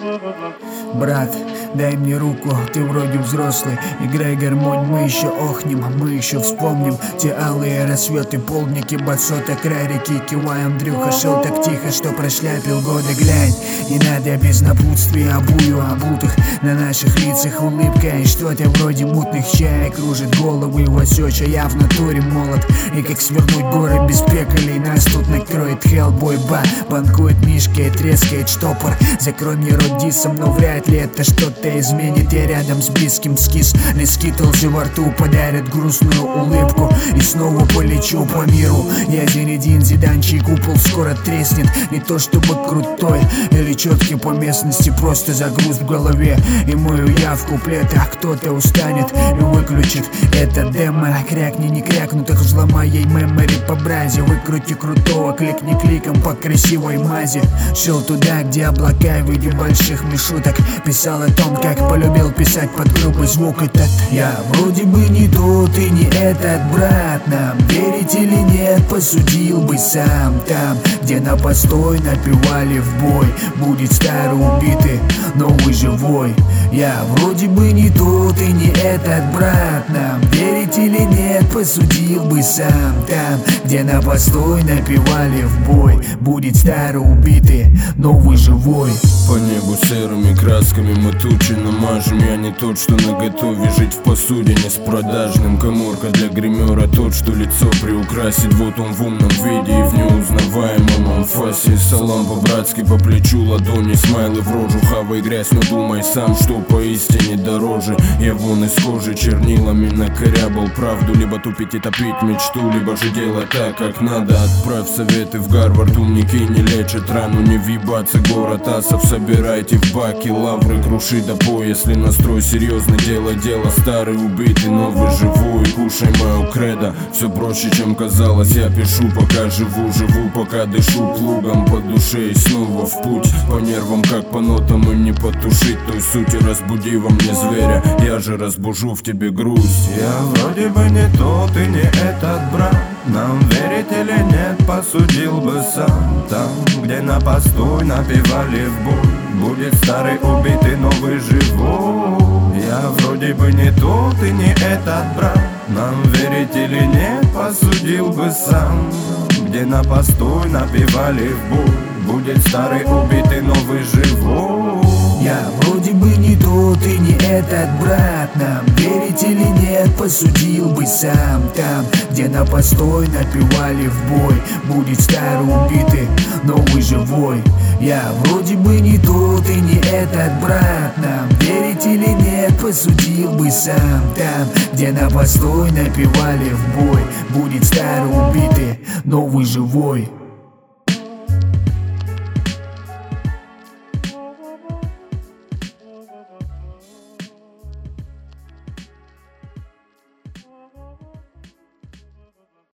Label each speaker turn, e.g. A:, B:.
A: Брат, дай мне руку, ты вроде взрослый. Играй гармонь, мы еще охнем, мы еще вспомним те алые рассветы, полдники, басота, край реки. Кивай, Андрюха, шел так тихо, что прошляпил годы. Глянь, не надо без напутствия, обую обутых на наших лицах улыбка. И что-то вроде мутных чаек кружит головы Васеча. Я в натуре молод, и как свернуть горы без пекалей. Нас тут накроет Хеллбой, банкует Мишка и трескает штопор. Закрой мне рот дисом, но вряд ли это что-то изменит. Я рядом с близким скис, на скитлзе во рту подарит грустную улыбку. И снова полечу по миру. Я Зинедин Зидан, чей купол скоро треснет. Не то чтобы крутой или четкий по местности, просто загруз в голове. И мою я в куплетах кто-то устанет и выключит это демо. Крякни, не крякну, так взломай ей мемори по бразе. Выкрути крутого, кликни кликом по красивой мази. Шел туда, где облака в виде больших мишуток. Писал о том, как полюбил писать под грубый звук этот. Я вроде бы не тот и не этот, брат. Нам верить или нет, посудил бы сам. Там, где на постой напевали в бой, будет старый убитый, новый живой. Я вроде бы не тот и не этот, брат. Нам верить или нет, посудил бы сам. Там, где на постой напевали в бой, будет старый убитый, новый живой.
B: По небу серыми красками мы тучи намажем. Я не тот, что наготове жить в посудине с продажным. Каморка для гримера тот, что лицо приукрасит. Вот он в умном виде и в неузнаваемом анфасе. Салам по-братски по плечу, ладони, смайлы в рожу. Хавай грязь, но думай сам, что поистине дороже. Я вон из кожи чернилами накорябал правду. Либо тупить и топить мечту, либо же делать так, как надо. Отправь советы в Гарвард, умники не лечат рану. Не въебаться, город асов, собирайте в баки лавры, круши до поя. Если настрой серьезный, дело старый убитый, новый живой. Кушай мою кредо, все проще, чем казалось. Я пишу, пока живу, пока дышу плугом по душе. И снова в путь, по нервам, как по нотам, им не потушить той сути. Разбуди во мне зверя, я же разбужу в тебе грусть.
C: Я вроде бы не тот и не этот, брат. Нам верить или нет, посудил бы сам. Там, где на постой напевали в бой, будет старый убитый, новый живой. Я вроде бы не тот и не этот, брат. Нам верить или нет, посудил бы сам. Где на постой напевали в бой, будет старый убитый, новый живой.
A: Я вроде бы не тот и не этот, брат. Нам верить или нет, посудил бы сам. Там, где на постой напевали в бой, будет старый убитый, новый живой. Я вроде бы не тот и не этот, брат. Нам верить или нет, посудил бы сам. Там, где на постой напевали в бой, будет старый убитый, новый живой.